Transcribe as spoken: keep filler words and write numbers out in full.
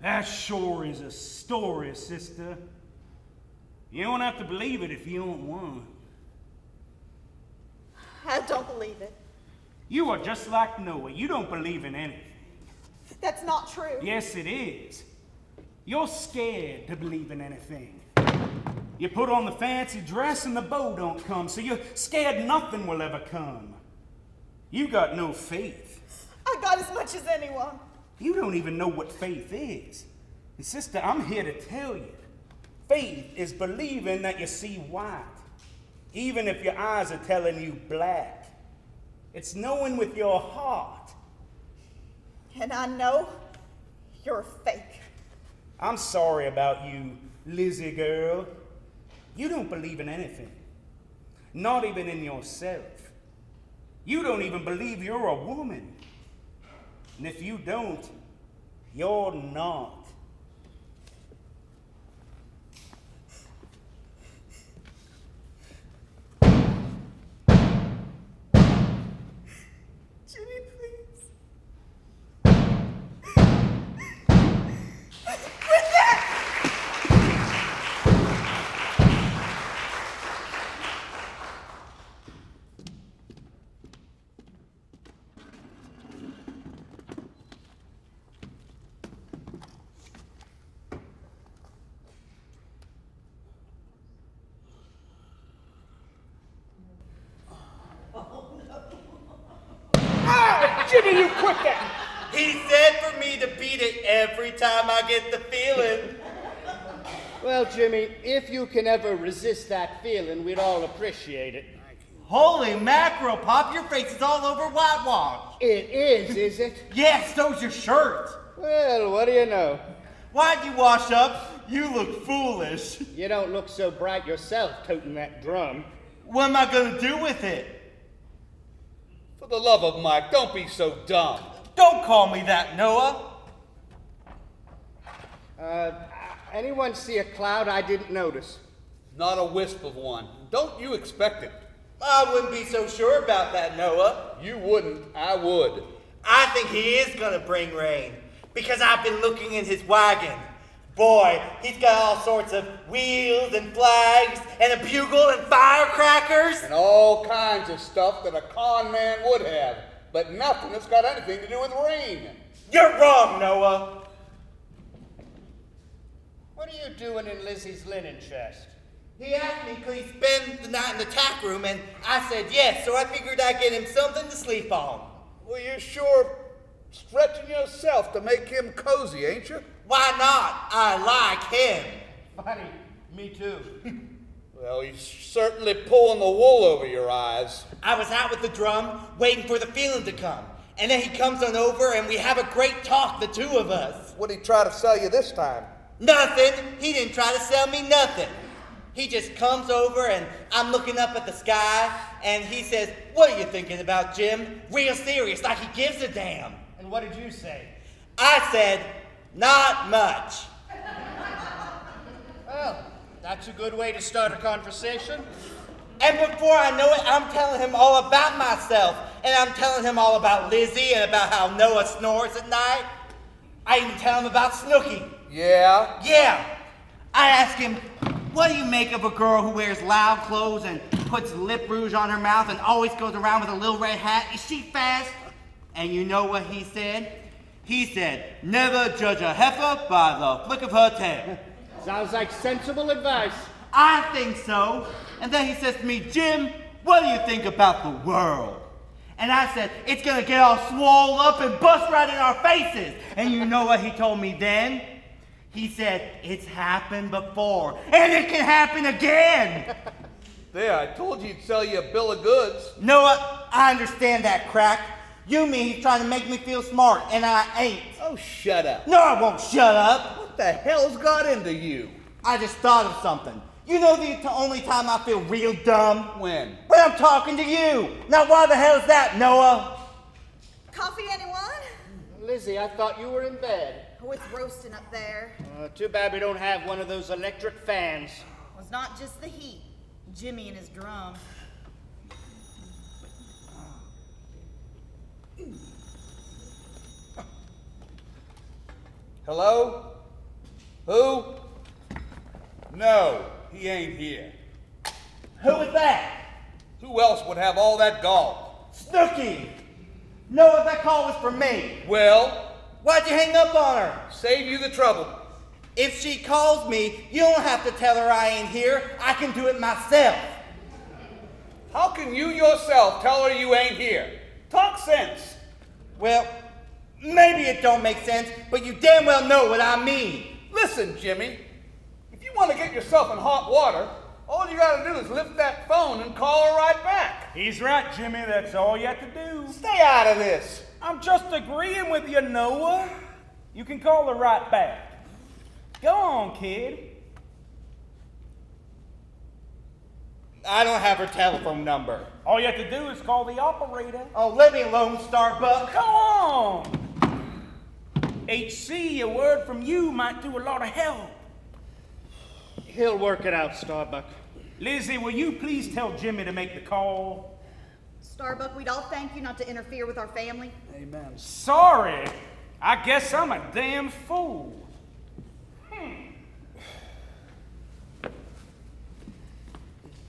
That sure is a story, sister. You don't have to believe it if you don't want. I don't believe it. You are just like Noah. You don't believe in anything. That's not true. Yes, it is. You're scared to believe in anything. You put on the fancy dress and the bow don't come, so you're scared nothing will ever come. You got no faith. I got as much as anyone. You don't even know what faith is. And sister, I'm here to tell you. Faith is believing that you see white, even if your eyes are telling you black. It's knowing with your heart. And I know you're fake. I'm sorry about you, Lizzie girl. You don't believe in anything. Not even in yourself. You don't even believe you're a woman. And if you don't, you're not. Jimmy, please. Quit that! Jimmy, you quit that! He said for me to beat it every time I get the feeling. Well, Jimmy, if you can ever resist that feeling, we'd all appreciate it. Holy mackerel, Pop, your face is all over whitewash. It is, is it? Yes, so's your shirt. Well, what do you know? Why'd you wash up? You look foolish. You don't look so bright yourself toting that drum. What am I gonna do with it? For the love of Mike, don't be so dumb. Don't call me that, Noah. Uh, anyone see a cloud I didn't notice? Not a wisp of one. Don't you expect it. I wouldn't be so sure about that, Noah. You wouldn't, I would. I think he is gonna bring rain, because I've been looking in his wagon. Boy, he's got all sorts of wheels and flags and a bugle and firecrackers. And all kinds of stuff that a con man would have, but nothing that's got anything to do with rain. You're wrong, Noah. What are you doing in Lizzie's linen chest? He asked me could he spend the night in the tack room, and I said yes, so I figured I'd get him something to sleep on. Well, you're sure stretching yourself to make him cozy, ain't you? Why not? I like him. Funny, me too. Well, he's certainly pulling the wool over your eyes. I was out with the drum, waiting for the feeling to come. And then he comes on over, and we have a great talk, the two of us. What'd he try to sell you this time? Nothing. He didn't try to sell me nothing. He just comes over, and I'm looking up at the sky, and he says, "What are you thinking about, Jim?" Real serious, like he gives a damn. And what did you say? I said, "Not much." Well, that's a good way to start a conversation. And before I know it, I'm telling him all about myself. And I'm telling him all about Lizzie and about how Noah snores at night. I even tell him about Snooky. Yeah? Yeah. I ask him, what do you make of a girl who wears loud clothes and puts lip rouge on her mouth and always goes around with a little red hat? Is she fast? And you know what he said? He said, never judge a heifer by the flick of her tail. Sounds like sensible advice. I think so. And then he says to me, Jim, what do you think about the world? And I said, it's gonna get all swole up and bust right in our faces. And you know what he told me then? He said, it's happened before, and it can happen again. There, I told you he'd sell you a bill of goods. Noah, I understand that, Crack. You mean he's trying to make me feel smart, and I ain't. Oh, shut up. No, I won't shut up. What the hell's got into you? I just thought of something. You know the t- only time I feel real dumb? When? When I'm talking to you. Now why the hell is that, Noah? Coffee, anyone? Lizzie, I thought you were in bed. Oh, it's roasting up there. Uh, too bad we don't have one of those electric fans. Well, it's not just the heat. Jimmy and his drum. Hello? Who? No, he ain't here. Who was that? Who else would have all that gall? Snooky! No, that call was for me. Well, Why'd you hang up on her? save you the trouble. If she calls me, you don't have to tell her I ain't here. I can do it myself. How can you yourself tell her you ain't here? Talk sense. Well, maybe it don't make sense, but you damn well know what I mean. Listen, Jimmy, if you want to get yourself in hot water, all you gotta do is lift that phone and call her right back. He's right, Jimmy. That's all you have to do. Stay out of this. I'm just agreeing with you, Noah. You can call her right back. Go on, kid. I don't have her telephone number. All you have to do is call the operator. Oh, let me alone, Starbuck. Go on. H C, a word from you might do a lot of help. He'll work it out, Starbuck. Lizzie, will you please tell Jimmy to make the call? Starbuck, we'd all thank you not to interfere with our family. Sorry. I guess I'm a damn fool.